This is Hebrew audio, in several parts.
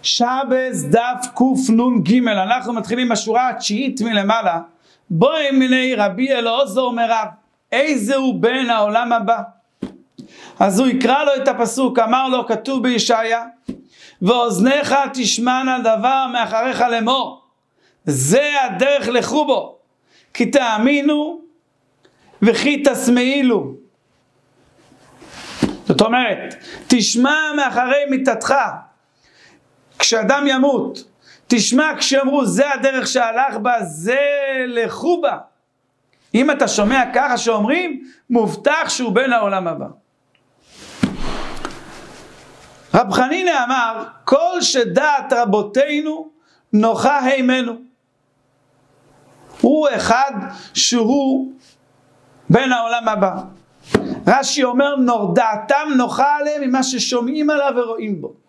שבס דף קנ"ג, אנחנו מתחילים בשורה התשיעית מלמעלה. בואי מיני רבי אלעזר אומר רב, איזה הוא בן העולם הבא? אז הוא יקרא לו את הפסוק, אמר לו, כתוב בישעיה, ואוזניך תשמענה דבר מאחריך לאמור, זה הדרך לכו בו, כי תאמינו וכי תשמעילו. זאת אומרת, תשמע מאחרי מיתתך, כשאדם ימות, תשמע כשאמרו זה הדרך שהלך בה, זה לכו בה. אם אתה שומע ככה שאומרים, מובטח שהוא בן העולם הבא. רב חנינא אמר, כל שדעת רבותינו נוחה הימנו. הוא אחד שהוא בן העולם הבא. רש"י אומר, דעתם נוחה עליהם ממה ששומעים עליו ורואים בו.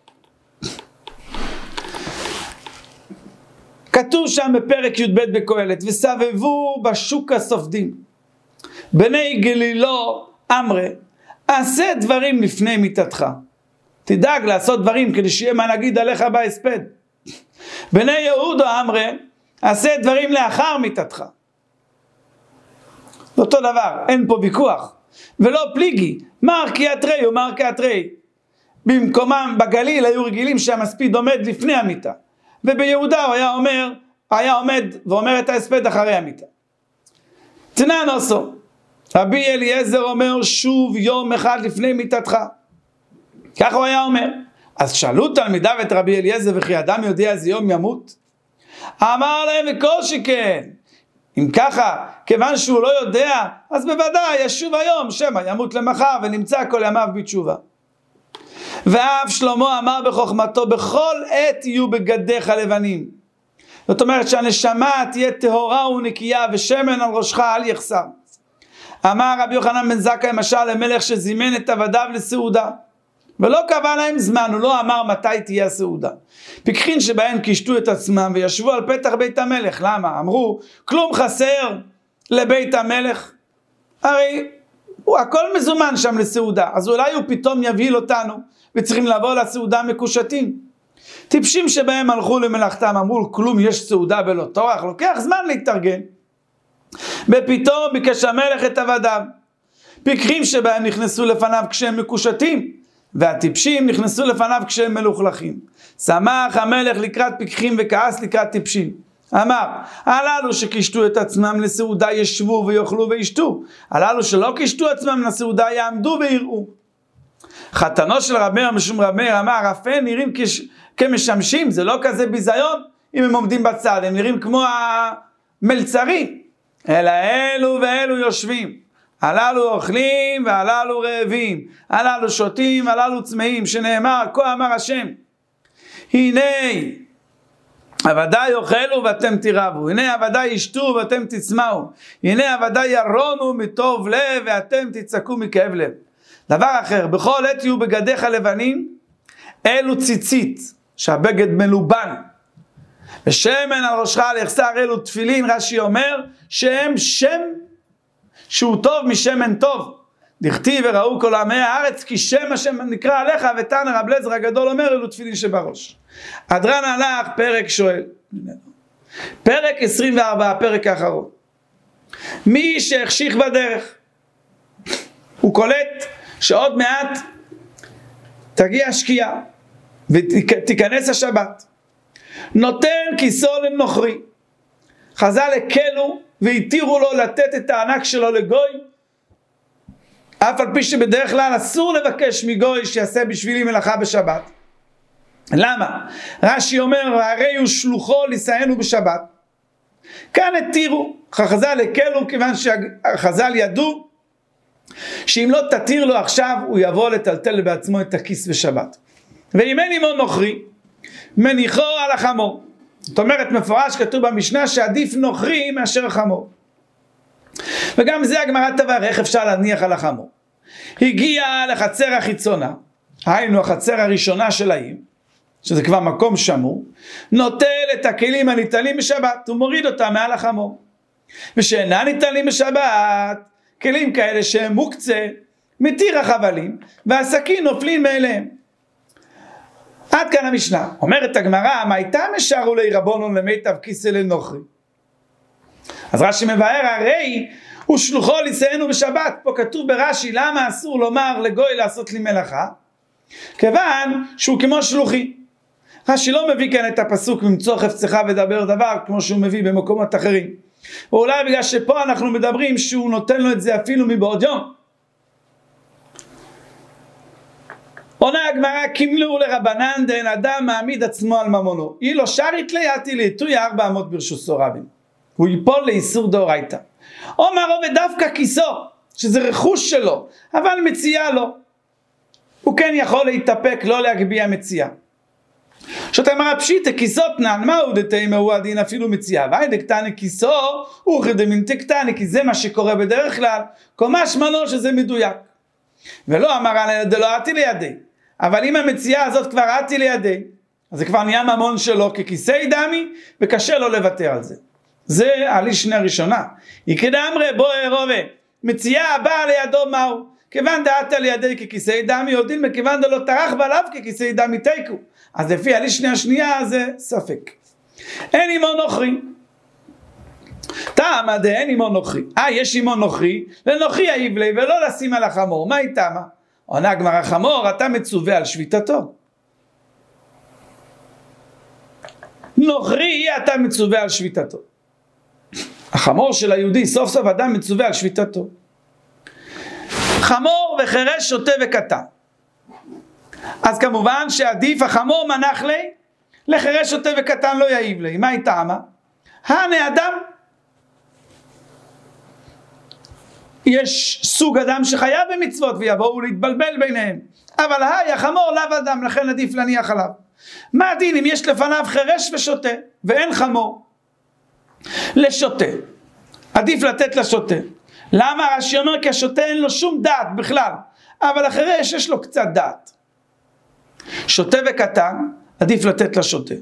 כתוב שם בפרק י"ב בקהלת, וסבבו בשוק הסופדים בני גלילו אמרה, עשה דברים לפני מיתתך. תדאג לעשות דברים כדי שיהיה מה נגיד עליך בהספד. בני יהודו אמרה, עשה דברים לאחר מיתתך. אותו דבר, אין פה ויכוח. ולא פליגי, מר קיאטרי ומר קיאטרי. במקומם בגליל היו רגילים שהמספיד עומד לפני המיתה. וביהודה הוא היה עומד ואומר את ההספד אחרי המיתה. תנן עושו, רבי אליעזר אומר שוב יום אחד לפני מיתתך. ככה הוא היה אומר. אז שאלו תלמידיו את רבי אליעזר, וכי אדם יודע איזה יום ימות? אמר להם וכל שכן. אם ככה, כיוון שהוא לא יודע, אז בוודאי ישוב היום, שמא ימות למחר ונמצא כל ימיו בתשובה. ואף שלמה אמר בחוכמתו, בכל עת יהיו בגדיך לבנים. זאת אומרת שהנשמה תהיה טהורה ונקייה, ושמן על ראשך אל יחסר. אמר רבי יוחנן בן זכאי משל למלך שזימן את עבדיו לסעודה, ולא קבע להם זמן, הוא לא אמר מתי תהיה הסעודה. פיקחין שבהן קישטו את עצמם וישבו על פתח בית המלך. למה? אמרו, כלום חסר לבית המלך, הרי הוא הכל מזומן שם לסעודה, אז אולי הוא פתאום יבהיל אותנו וצריכים לבוא לסעודה מקושטים. טיפשים שבהם הלכו למלאכתם, אמרו כלום יש סעודה בלא טורח, לוקח זמן להתארגן. בפתאום ביקש המלך את עבדיו. פיקחים שבהם נכנסו לפניו כשהם מקושטים, והטיפשים נכנסו לפניו כשהם מלוכלכים. שמח המלך לקראת פיקחים וכעס לקראת טיפשים. אמר, הללו שקישטו את עצמם לסעודה ישבו ויאכלו וישתו, הללו שלא קישטו עצמם לסעודה יעמדו ויראו. חתנו של רב מאיר משום רב מאיר אמר, רפה נראים כמשמשים, זה לא כזה ביזיון אם הם עומדים בצד, הם נראים כמו המלצרים, אלא אלו ואלו יושבים, הללו אוכלים והללו רעבים, הללו שותים והללו צמאים, שנאמר כה אמר השם, הנה עבדי יאכלו ואתם תירבו, הנה עבדי ישתו ואתם תצמאו, הנה עבדי ירונו מטוב לב ואתם תצעקו מכאב לב. דבר אחר, בכל עת יהיו בגדיך לבנים, אלו ציצית, שהבגד מלובן, ושמן על ראשך על יחסר, אלו תפילין. רש"י אומר שהם שם שהוא טוב משמן טוב. דכתיב וראו כל עמי הארץ כי שם השם נקרא עליך, ותנא רב אליעזר הגדול אומר אלו תפילין שבראש. הדרן הלך פרק שואל, פרק 24, הפרק האחרון. מי שהחשיך בדרך, הוא קולט שעוד מעט תגיע השקיעה ותיכנס השבת, נותן כיסו לנוכרי. חז"ל הקלו והתירו לו לתת את הענק שלו לגוי, אף על פי שבדרך כלל אסור לבקש מגוי שיעשה בשבילי מלאכה בשבת. למה? רש"י אומר הרי הוא שלוחו לסיינו בשבת. כאן התירו, חז"ל הקלו כיוון שחז"ל ידעו שאם לא תתיר לו עכשיו הוא יבוא לטלטל בעצמו את הכיס בשבת. ואם אין עמו נוכרי מניחו על החמור. זאת אומרת מפורש כתוב במשנה שעדיף נוכרי מאשר חמור. וגם זה הגמרא תבהר איך אפשר להניח על החמור. הגיע לחצר החיצונה, היינו החצר הראשונה של העיר, שזה כבר מקום שמור, נוטל את הכלים הניטלים בשבת ומוריד אותם מעל החמור. ושאינם ניטלים בשבת, כלים כאלה שהם מוקצה, מתיר החבלים והסכין נופלים מאליהם. עד כאן המשנה. אומרת הגמרא, מה הייתה משארו לי רבונון למיטב כיסא לנוכרי? אז רש"י מבאר, הרי הוא שלוחו לישאנו בשבת. פה כתוב ברש"י, למה אסור לומר לגוי לעשות לי מלאכה? כיוון שהוא כמו שלוחי. רש"י לא מביא כאן את הפסוק ממצוא חפצך ודבר דבר, כמו שהוא מביא במקומות אחרים. ואולי בגלל שפה אנחנו מדברים שהוא נותן לו את זה אפילו מבעוד יום. עונה הגמרא, קימלו לרבנן דאין אדם מעמיד עצמו על ממונו. אי לא שרית לי יתי ליתוי 400 ברשוסו רבים. הוא ייפול לאיסור דאורייתא. אומר עובד דווקא כיסו, שזה רכוש שלו, אבל מציאה לו. הוא כן יכול להתאפק, לא להגביע מציאה. שאתה אמרה פשיטה כיסות נען, מהו דתימה הוא הדין אפילו מציאה, ואי דקטני כיסו, הוא חדמין תקטני, כי זה מה שקורה בדרך כלל, קומש מנו שזה מדויק. ולא אמר על דלא עתי לידי, אבל אם המציאה הזאת כבר עתי לידי, אז זה כבר נהיה ממון שלו ככיסי דמי, וקשה לו לוותר על זה. זה הלישנה הראשונה. יקדאמרי בוא ארובה, מציאה הבאה לידו מהו, כיוון דעת לידי ככיסי דמי, יודעים מכיוון דלא טרח בלב ככיסי דמי תיקו. אז לפי הלישנה השנייה זה ספק. אין עמו נוכרי. טעמה דאין עמו נוכרי. יש עמו נוכרי, לנוכרי העיב לי ולא לשים על החמור. מה היא טעמה? עונה הגמרא, חמור אתה מצווה על שביתתו. נוכרי אתה מצווה על שביתתו. החמור של היהודי סוף סוף אדם מצווה על שביתתו. חמור וחירש שוטה וקטן. אז כמובן שעדיף החמור מנח לי, לחירש שוטה וקטן לא יעיב לי. מה היא טעמה? הנה אדם. יש סוג אדם שחייב במצוות ויבואו להתבלבל ביניהם. אבל החמור לאו אדם, לכן עדיף להניח עליו. מה הדין אם יש לפניו חירש ושוטה ואין חמור? לשוטה. עדיף לתת לשוטה. למה? רש"י אומר כי השוטה אין לו שום דעת בכלל. אבל החירש יש לו קצת דעת. שוטה וקטן, עדיף לתת לשוטה.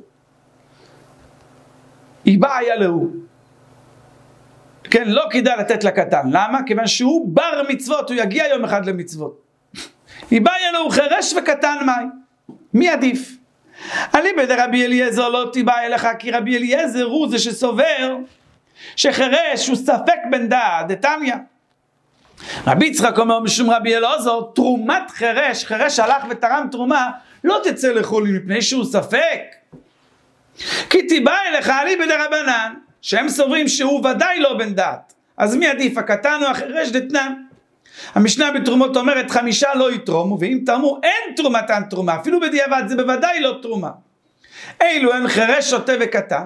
היא בעיה להוא. כן, לא כדאי לתת לקטן. למה? כיוון שהוא בר מצוות, הוא יגיע יום אחד למצוות. היא בעיה להוא, חירש וקטן מאי. מי עדיף? אליבא דרבי אליעזר לא תיבא אליך, כי רבי אליעזר הוא זה שסובר שחירש הוא ספק בן דעת, דתניא. רבי יצחק אומר משום רבי אלעזר, תרומת חירש, חירש הלך ותרם תרומה, לא תצא לחולין מפני שהוא ספק. כי תיבא אליך אליבא דרבנן, שהם סוברים שהוא ודאי לא בן דעת. אז מי עדיף, הקטן או החירש? דתנן. המשנה בתרומות אומרת 5 לא יתרומו, ואם תרמו אין תרומתן תרומה, אפילו בדיעבד זה בוודאי לא תרומה. אילו אין חירש שוטה וקטן,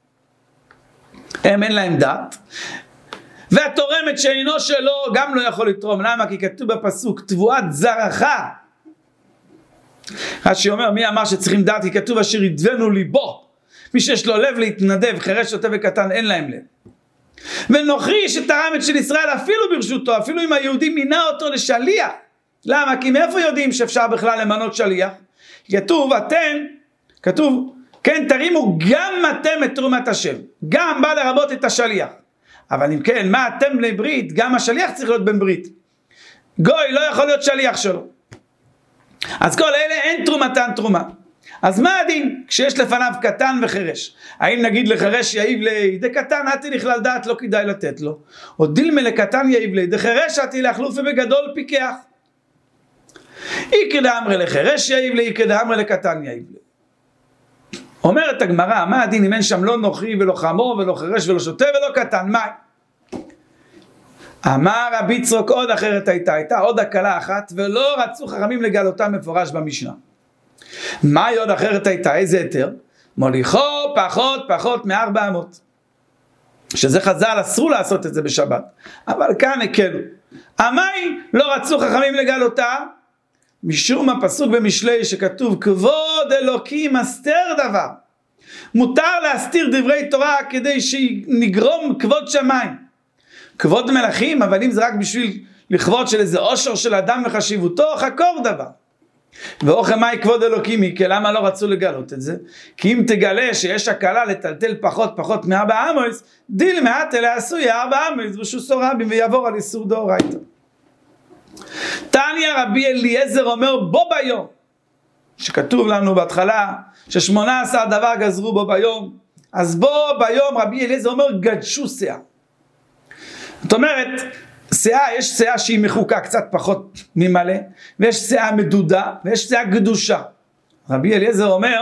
הם אין להם דעת, והתורמת שאינו שלו גם לא יכול לתרום. למה? כי כתוב בפסוק תבואת זרעך. רש"י אומר מי אמר שצריכים דעת? כי כתוב אשר ידבנו ליבו. מי שיש לו לב להתנדב, חירש שוטה וקטן אין להם לב. ונוכרי שתרמת של ישראל אפילו ברשותו, אפילו אם היהודי מינה אותו לשליח. למה? כי מאיפה יודעים שאפשר בכלל למנות שליח? כתוב כן תרימו גם אתם את תרומת השם, גם בא לרבות את השליח. אבל אם כן, מה אתם בני ברית? גם השליח צריך להיות בן ברית. גוי לא יכול להיות שליח שלו. אז כל אלה אין תרומתן תרומה. אז מה הדין כשיש לפניו קטן וחירש? האם נגיד לחירש יעיב לי, דקטן עתי לכלל דעת לא כדאי לתת לו, או דילמה לקטן יעיב לי, דחירש עתי להחלוף ובגדול פיקח. איקא דאמרי לחירש יעיב לי, איקא דאמרי לקטן יעיב לי. אומרת הגמרא, מה הדין אם אין שם לא נוכרי ולא חמור ולא חירש ולא שוטה ולא קטן? מה? אמר רבי יצחק עוד אחרת הייתה עוד הקלה אחת, ולא רצו חכמים לגלותה מפורש במשנה. מה עוד אחרת הייתה? איזה היתר? מוליכו פחות מ-400. שזה חז"ל אסרו לעשות את זה בשבת, אבל כאן הקלו. המאי לא רצו חכמים לגלותה, משום הפסוק במשלי שכתוב כבוד אלוקים הסתר דבר. מותר להסתיר דברי תורה כדי שנגרום כבוד שמיים. כבוד מלכים, אבל אם זה רק בשביל לכבוד של איזה עושר של אדם וחשיבותו, חקור דבר. ואוכי מהי כבוד אלוקים היא, כי למה לא רצו לגלות את זה? כי אם תגלה שיש הקלה לטלטל פחות מ400, דיל מעט אלה עשוי 400 ושוסו רבים ויעבור על איסור דאורייתא. תניא רבי אליעזר אומר בו ביום, שכתוב לנו בהתחלה, ש18 דבר גזרו בו ביום, אז בו ביום רבי אליעזר אומר גדשו שאה. זאת אומרת, שאה, יש שאה שהיא מחוקה קצת פחות ממלא, ויש שאה מדודה, ויש שאה גדושה. רבי אליעזר אומר,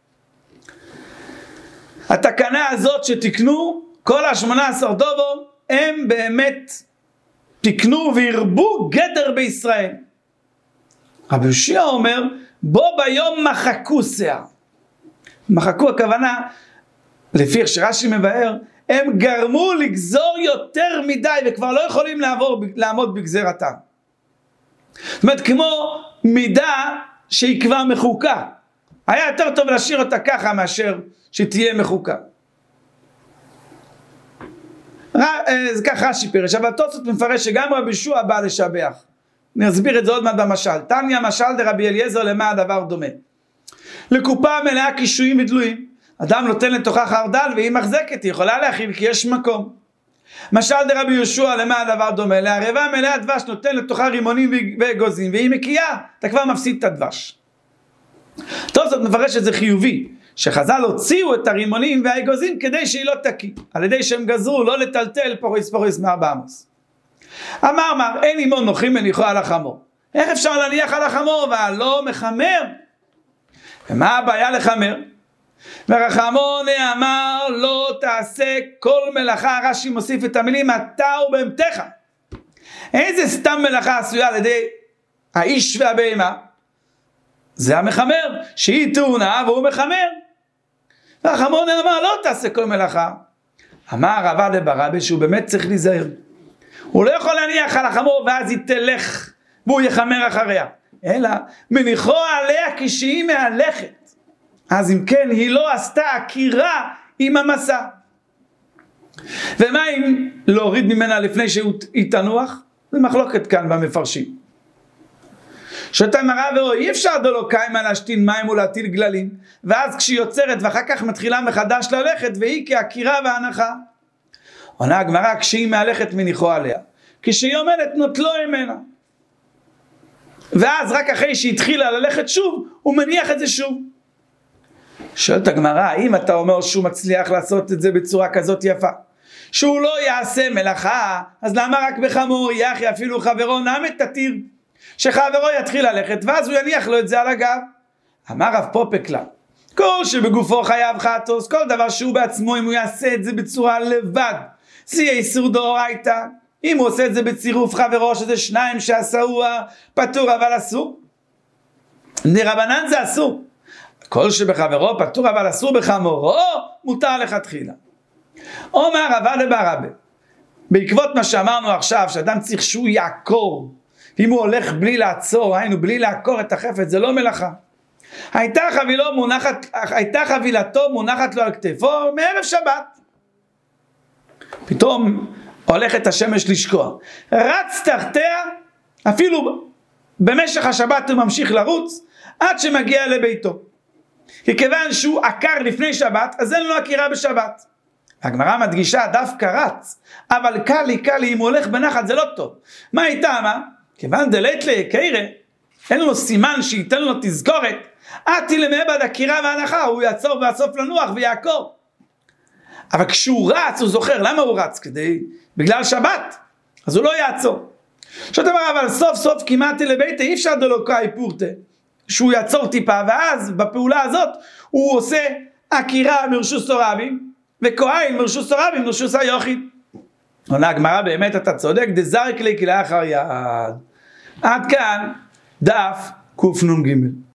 התקנה הזאת שתקנו, כל ה18 דובו, הם באמת תקנו והרבו גדר בישראל. רבי יהושע אומר, בו ביום מחקו שאה. מחקו הכוונה, לפי איך שרש"י מבאר, הם גרמו לגזור יותר מדי וכבר לא יכולים לעמוד בגזרתם. זאת אומרת, כמו מידה שהיא כבר מחוקה. היה יותר טוב להשאיר אותה ככה מאשר שתהיה מחוקה. כך רש"י פירש, אבל תוספות מפרש שגם רבי יהושע בא לשבח. נסביר את זה עוד מעט במשל. תניא משל דרבי אליעזר למה הדבר דומה. לקופה מלאה קישואים ודלויים. אדם נותן לתוכה חרדל והיא מחזקת, היא יכולה להכיל כי יש מקום. משל דרבי יהושע למה הדבר דומה? לערבה מלאה דבש נותן לתוכה רימונים ואגוזים והיא מקיאה, אתה כבר מפסיד את הדבש. תוספות מפרש את זה חיובי, שחז"ל הוציאו את הרימונים והאגוזים כדי שהיא לא תקיא, על ידי שהם גזרו לא לטלטל פוריס מארבע עמוס. אמר אין עמו נוחים מניחו על החמור. איך אפשר להניח על החמור והלא מחמר? ומה הבעיה לחמר? ורחמון אמר לא תעשה כל מלאכה, רש"י מוסיף את המילים אתה ובהמתך. איזה סתם מלאכה עשויה על ידי האיש והבהמה? זה המחמר, שהיא תאונה והוא מחמר. ורחמון אמר לא תעשה כל מלאכה. אמר רבא דברבא שהוא באמת צריך להיזהר. הוא לא יכול להניח על החמור ואז היא תלך והוא יחמר אחריה, אלא מניחו עליה כשהיא מהלכת. אז אם כן היא לא עשתה עקירה עם המסע. ומה אם להוריד ממנה לפני שהיא תנוח? זה מחלוקת כאן במפרשים. שאתה מראה ואוי, אי אפשר דולו קיימה להשתין מים ולהטיל גללים, ואז כשהיא יוצרת ואחר כך מתחילה מחדש ללכת והיא כעקירה והנחה. עונה הגמרא, כשהיא מהלכת מניחו עליה, כשהיא עומדת נוטלו ממנה, ואז רק אחרי שהיא התחילה ללכת שוב הוא מניח את זה שוב. שואלת הגמרא, האם אתה אומר שהוא מצליח לעשות את זה בצורה כזאת יפה, שהוא לא יעשה מלאכה, אז למה רק בחמור? יחי אפילו חברו נמת תתיר, שחברו יתחיל ללכת ואז הוא יניח לו את זה על הגב. אמר רב פופק לה, כל שבגופו חייב חטוס, כל דבר שהוא בעצמו אם הוא יעשה את זה בצורה לבד זה יהיה איסור דאורייתא. אם הוא עושה את זה בצירוף חברו שזה שניים שעשהו פטור אבל אסור, דרבנן זה אסור. כל שבחברו פטור אבל אסור בחמורו מותר לכתחילה. אומר רבא דברבא, בעקבות מה שאמרנו עכשיו שאדם צריך שהוא יעקור, אם הוא הולך בלי לעצור, היינו בלי לעקור את החפץ, זה לא מלאכה. הייתה חבילתו מונחת לו על כתפו מערב שבת, פתאום הולכת השמש לשקוע, רץ תחתיה, אפילו במשך השבת הוא ממשיך לרוץ עד שמגיע לביתו, כי כיוון שהוא עקר לפני שבת אז אין לו עקירה בשבת. הגמרא מדגישה דווקא רץ, אבל קלי אם הוא הולך בנחת זה לא טוב. מה איתה? מה? כיוון דלית ליקרא, אין לו סימן שייתן לו תזכורת, עתי למעבד עקירה והנחה, הוא יעצור והסוף לנוח ויעקור. אבל כשהוא רץ הוא זוכר, למה הוא רץ? בגלל שבת, אז הוא לא יעצור. שאתה אומר, אבל סוף סוף כמעט לביתה, אי אפשר דלוקאי פורטה, שהוא יעצור טיפה, ואז בפעולה הזאת הוא עושה עקירה מרשוס רבים, וכהן מרשוס רבים מרשוס היחיד. עונה הגמרא, באמת אתה צודק, דזרק לי כלאחר יד. עד כאן דף קנ"ג.